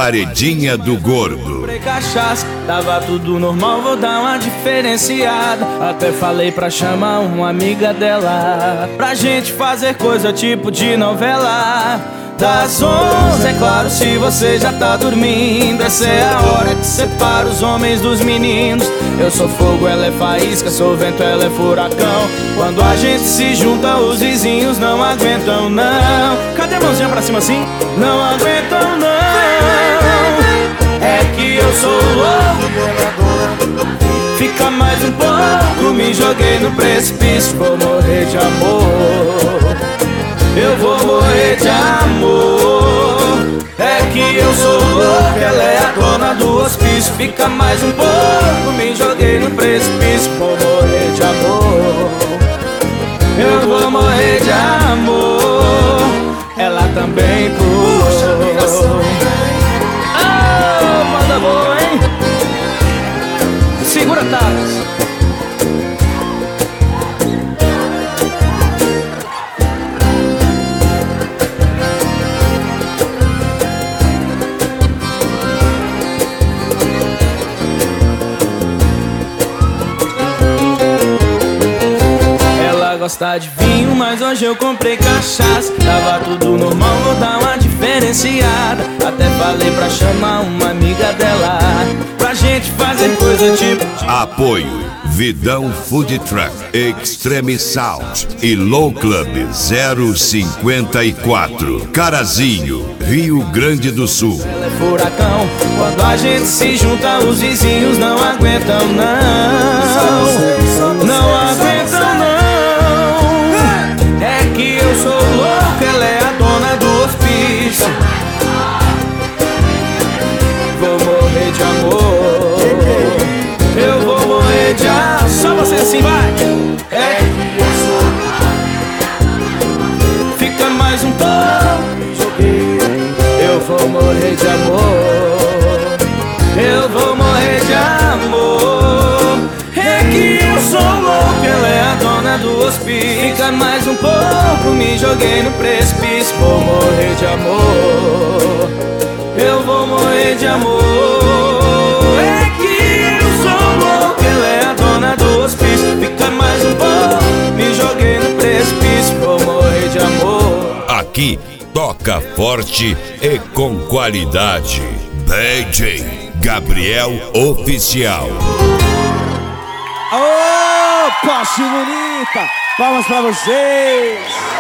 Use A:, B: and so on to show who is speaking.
A: Paredinha do Gordo.
B: Comprei cachaça, tava tudo normal, vou dar uma diferenciada. Até falei pra chamar uma amiga dela, pra gente fazer coisa tipo de novela. Das 11, é claro, se você já tá dormindo. Essa é a hora que separa os homens dos meninos. Eu sou fogo, ela é faísca, sou vento, ela é furacão. Quando a gente se junta, os vizinhos não aguentam, não. Cadê a mãozinha pra cima assim? Não aguentam, não. É que eu sou louco, fica mais um pouco, me joguei no precipício. Vou morrer de amor, eu vou morrer de amor. É que eu sou louco, ela é a dona do hospício. Fica mais um pouco, me joguei no precipício. Vou morrer de amor, eu vou morrer de amor. Ela também pulou. Ah, manda boa, hein? Segura, Thales. Gosta de vinho, mas hoje eu comprei cachaça. Tava tudo normal, vou dar uma diferenciada. Até falei pra chamar uma amiga dela, pra gente fazer coisa tipo...
A: Apoio Vidão Food Truck, Extreme Sound e Low Club 054, Carazinho, Rio Grande do Sul.
B: Ela é furacão, quando a gente se junta, os vizinhos não aguentam, não. Não aguentam, não. Eu sou louco, ela é a dona do hospício. Vou morrer de amor, eu vou morrer de amor. Só você assim, vai. É. Fica mais um pouco, eu vou morrer de amor, eu vou morrer de amor. É que eu sou louco, ela é a dona do hospício. Fica mais um pouco, me joguei no precipício. Vou morrer de amor, eu vou morrer de amor. É que eu sou louco, ela é a dona do hospício. Fica mais um pouco, me joguei no precipício. Vou morrer de amor.
A: Aqui toca forte e com qualidade. DJ Gabriel Oficial.
C: Ô, Poste Bonita! Palmas pra vocês!